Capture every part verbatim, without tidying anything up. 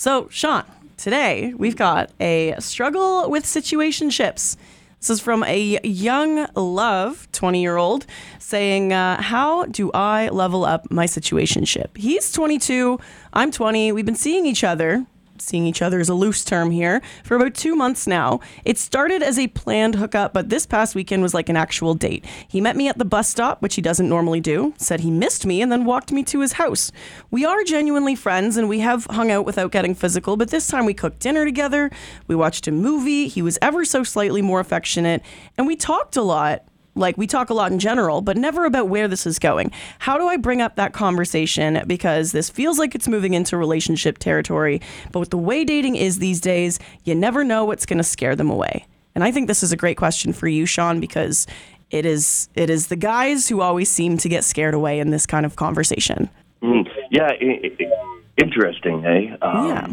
So, Sean, today we've got a struggle with situationships. This is from a young love, twenty-year-old, saying, uh, how do I level up my situationship? He's twenty-two, I'm twenty. We've been seeing each other. Seeing each other is a loose term here, for about two months now. It started as a planned hookup, but this past weekend was like an actual date. He met me at the bus stop, which he doesn't normally do, said he missed me, and then walked me to his house. We are genuinely friends, and we have hung out without getting physical, but this time we cooked dinner together, we watched a movie, he was ever so slightly more affectionate, and we talked a lot. Like, we talk a lot in general, but never about where this is going. How do I bring up that conversation? Because this feels like it's moving into relationship territory. But with the way dating is these days, you never know what's going to scare them away. And I think this is a great question for you, Sean, because it is it is the guys who always seem to get scared away in this kind of conversation. Mm, yeah, I- I- interesting, eh? Um, yeah.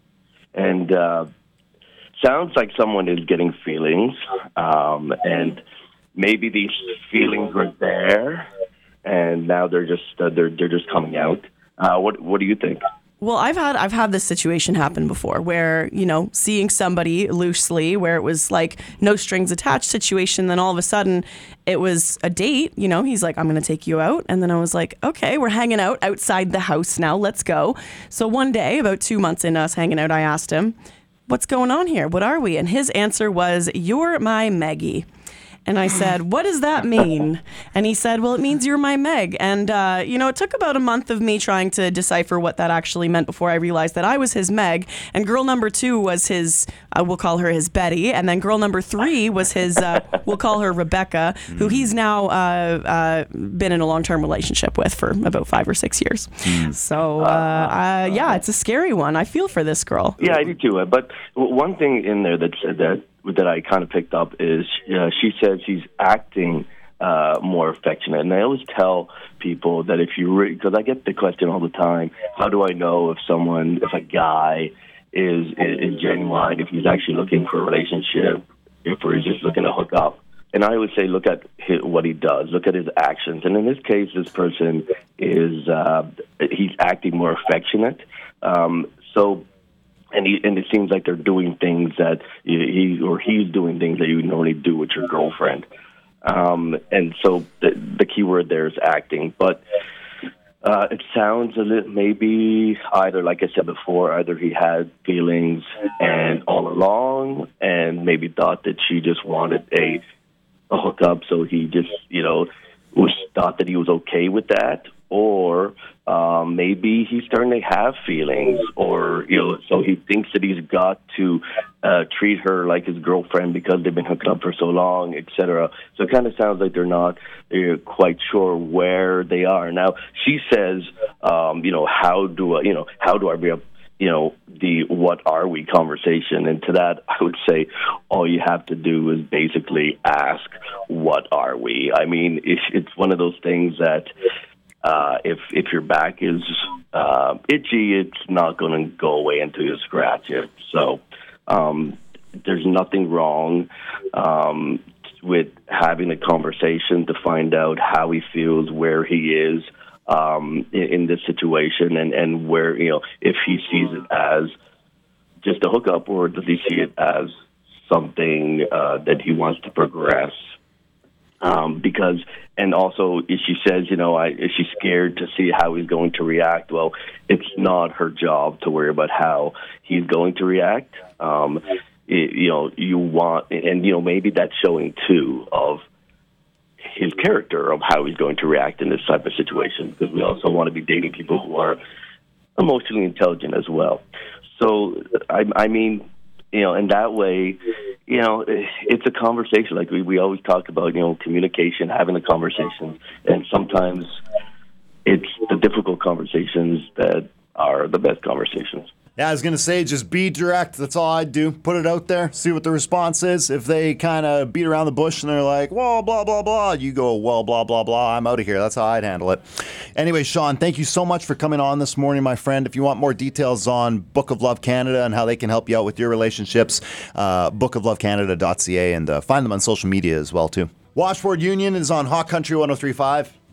And uh, sounds like someone is getting feelings, um, and maybe these feelings were there, and now they're just uh, they're they're just coming out. Uh, what what do you think? Well, I've had I've had this situation happen before where, you know, seeing somebody loosely where it was like no strings attached situation, then all of a sudden it was a date, you know, he's like, I'm going to take you out. And then I was like, okay, we're hanging out outside the house now, let's go. So one day, about two months into us hanging out, I asked him, what's going on here? What are we? And his answer was, you're my Maggie. And I said, what does that mean? And he said, well, it means you're my Meg. And, uh, you know, it took about a month of me trying to decipher what that actually meant before I realized that I was his Meg. And girl number two was his, uh, we'll call her his Betty. And then girl number three was his, uh, we'll call her Rebecca, who he's now uh, uh, been in a long-term relationship with for about five or six years. So, uh, uh, yeah, it's a scary one. I feel for this girl. Yeah, I do too. But one thing in there that that that I kind of picked up is uh, she said she's acting uh, more affectionate. And I always tell people that if you really, because I get the question all the time, how do I know if someone, if a guy is, is, is genuine, if he's actually looking for a relationship, if he's just looking to hook up? And I always say, look at his, what he does, look at his actions. And in this case, this person is, uh, he's acting more affectionate. Um, so, And he, and it seems like they're doing things that he or he's doing things that you normally do with your girlfriend. Um, and so the, the key word there is acting. But uh, it sounds a little, maybe either, like I said before, either he had feelings and all along and maybe thought that she just wanted a, a hookup, so he just, you know, was thought that he was okay with that. Or um, maybe he's starting to have feelings, or, you know, so he thinks that he's got to uh, treat her like his girlfriend because they've been hooking up for so long, et cetera. So it kind of sounds like they're not they're quite sure where they are. Now, she says, um, you know, how do I, you know, how do I bring up, you know, the what are we conversation? And to that, I would say all you have to do is basically ask, what are we? I mean, it's, it's one of those things that, Uh, if if your back is uh, itchy, it's not going to go away until you scratch it. So um, there's nothing wrong um, with having a conversation to find out how he feels, where he is um, in, in this situation, and, and where, you know, if he sees it as just a hookup, or does he see it as something uh, that he wants to progress. Um, because, and also, if she says, you know, I, is she scared to see how he's going to react? Well, it's not her job to worry about how he's going to react. Um, it, you know, you want, and, you know, maybe that's showing, too, of his character, of how he's going to react in this type of situation. Because we also want to be dating people who are emotionally intelligent as well. So, I, I mean, you know, in that way, you know, it's a conversation. Like we, we always talk about, you know, communication, having a conversation. And sometimes it's the difficult conversations that are the best conversations. Yeah, I was going to say, just be direct. That's all I'd do. Put it out there, see what the response is. If they kind of beat around the bush and they're like, well, blah, blah, blah, you go, well, blah, blah, blah, I'm out of here. That's how I'd handle it. Anyway, Sean, thank you so much for coming on this morning, my friend. If you want more details on Book of Love Canada and how they can help you out with your relationships, uh, book of love canada dot c a, and uh, find them on social media as well, too. Washboard Union is on Hot Country one oh three point five.